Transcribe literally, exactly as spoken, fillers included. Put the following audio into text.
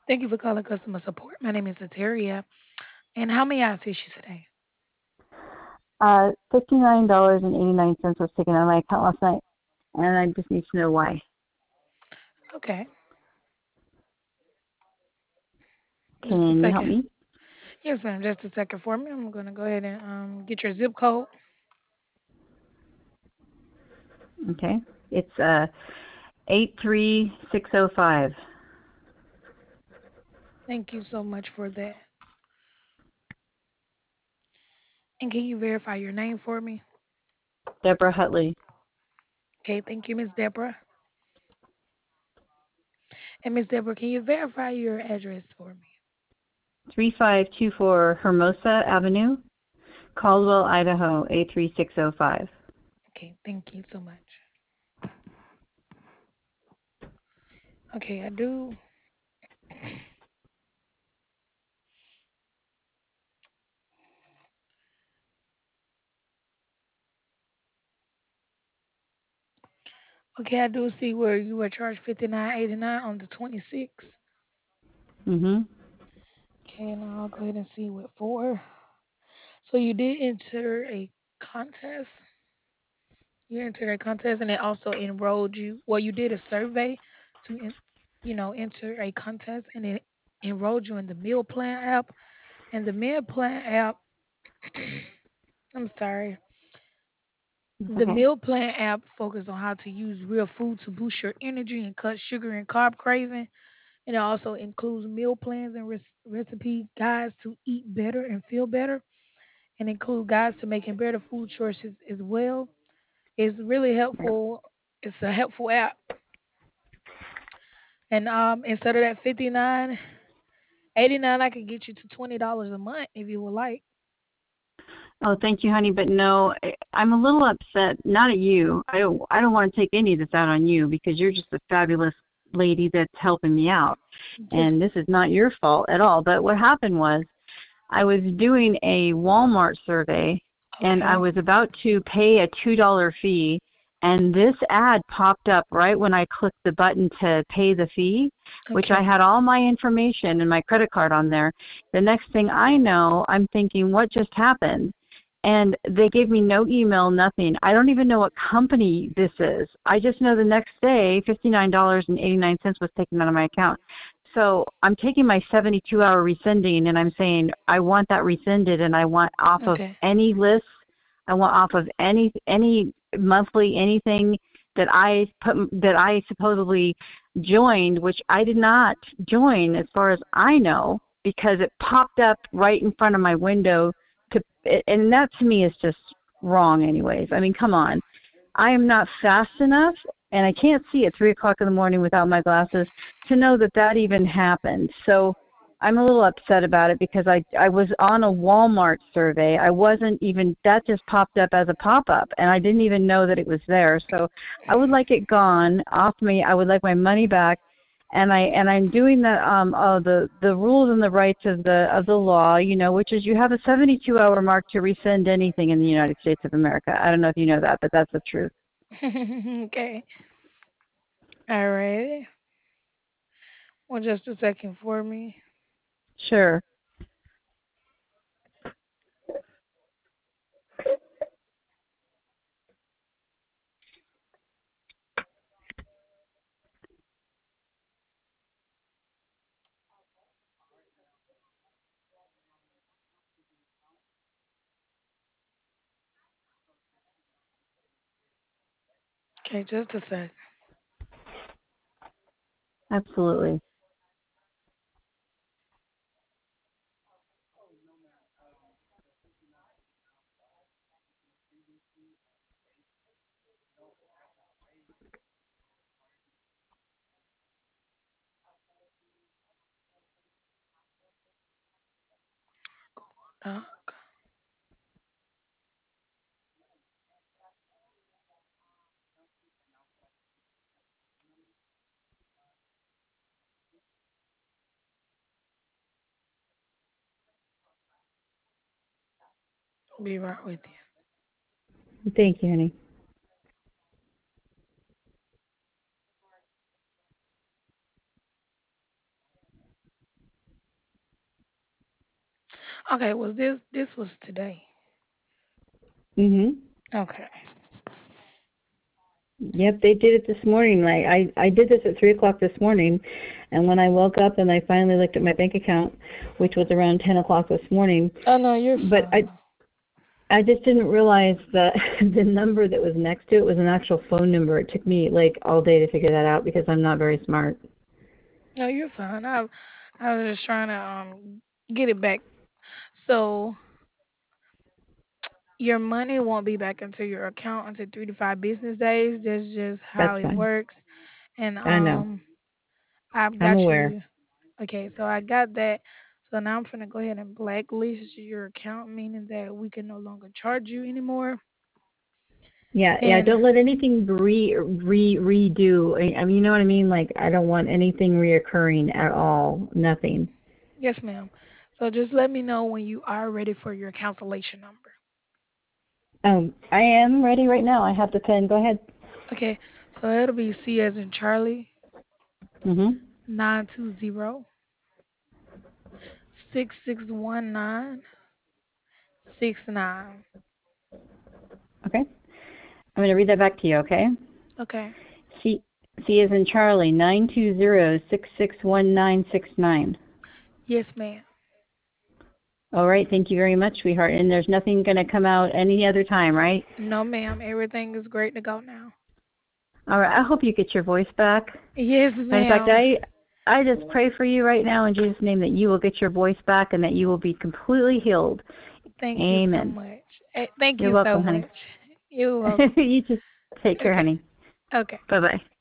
Thank you for calling customer support. My name is Eteria. And how may I assist you today? Uh, fifty-nine dollars and eighty-nine cents was taken out of my account last night, and I just need to know why. Okay, just a Can you help second. me? Yes, ma'am. Just a second for me. I'm going to go ahead and um, get your zip code. Okay. It's uh eight three six zero five. Thank you so much for that. And can you verify your name for me? Deborah Hutley. Okay, thank you, Miss Deborah. And Miss Deborah, can you verify your address for me? three five two four Hermosa Avenue, Caldwell, Idaho eight three six zero five. Okay, thank you so much. Okay, I do. Okay, I do see where you were charged fifty nine eighty nine on the twenty-sixth. Mhm. Okay, now I'll go ahead and see what for. So you did enter a contest. You entered a contest, and it also enrolled you. Well, you did a survey to, en- you know, enter a contest, and it enrolled you in the meal plan app. And the meal plan app, I'm sorry, It's the okay. meal plan app focuses on how to use real food to boost your energy and cut sugar and carb craving. And it also includes meal plans and rec- recipe guides to eat better and feel better, and include guides to making better food choices as well. It's really Right. helpful. It's a helpful app. And um, instead of that fifty nine eighty nine, I could get you to twenty dollars a month if you would like. Oh, thank you, honey, but no, I- I'm a little upset. Not at you. I don't. I don't want to take any of this out on you because you're just a fabulous lady that's helping me out, Yes. and this is not your fault at all. But what happened was I was doing a Walmart survey, and I Okay. was about to pay a two dollar fee, and this ad popped up right when I clicked the button to pay the fee, which I Okay. had all my information and my credit card on there. The next thing I know, I'm thinking, what just happened? And they gave me no email, nothing. I don't even know what company this is. I just know the next day, fifty-nine dollars and eighty-nine cents was taken out of my account. So I'm taking my seventy-two hour rescinding and I'm saying I want that rescinded and I want off of Okay. any list. I want off of any any monthly anything that I put that I supposedly joined, which I did not join as far as I know because it popped up right in front of my window to and that to me is just wrong anyways. I mean, come on. I am not fast enough, and I can't see at three o'clock in the morning without my glasses to know that that even happened. So I'm a little upset about it because I I was on a Walmart survey. I wasn't even that just popped up as a pop up, and I didn't even know that it was there. So I would like it gone off me. I would like my money back. And I and I'm doing the um uh, the the rules and the rights of the of the law, you know, which is you have a seventy-two hour mark to rescind anything in the United States of America. I don't know if you know that, but that's the truth. Okay. All right. Well, just a second for me. Sure. Okay, just a sec. Absolutely. Uh, be right with you. Thank you, honey. Okay, was this this was today? Mhm. Okay. Yep, they did it this morning. Like I, I did this at three o'clock this morning, and when I woke up and I finally looked at my bank account, which was around ten o'clock this morning, Oh no, you're but I, fine. I just didn't realize that the number that was next to it was an actual phone number. It took me like all day to figure that out because I'm not very smart. No, you're fine. I I was just trying to um get it back. So your money won't be back into your account until three to five business days. That's just how That's it fine. works. And I know. um I've I'm got aware. you. Okay, so I got that. So now I'm gonna go ahead and blacklist your account, meaning that we can no longer charge you anymore. Yeah, yeah. And Don't let anything re re redo. I I mean, you know what I mean. Like I don't want anything reoccurring at all. Nothing. yes, ma'am. So just let me know when you are ready for your cancellation number. Um, I am ready right now. I have the pen. Go ahead. Okay, so it'll be C as in Charlie, Mhm. nine two zero, six six one nine, six nine. Okay. I'm going to read that back to you. Okay. Okay. C C is in Charlie. Nine two zero six six one nine six nine. Yes, ma'am. All right. Thank you very much, sweetheart. And there's nothing going to come out any other time, right? No, ma'am. Everything is great to go now. All right. I hope you get your voice back. Yes, Matter of fact, ma'am. I I just pray for you right now in Jesus' name that you will get your voice back and that you will be completely healed. Thank you so Amen. much. Eh, Thank You're you so welcome, honey. much. You're welcome. You just take care, Okay. honey. Okay. Bye bye.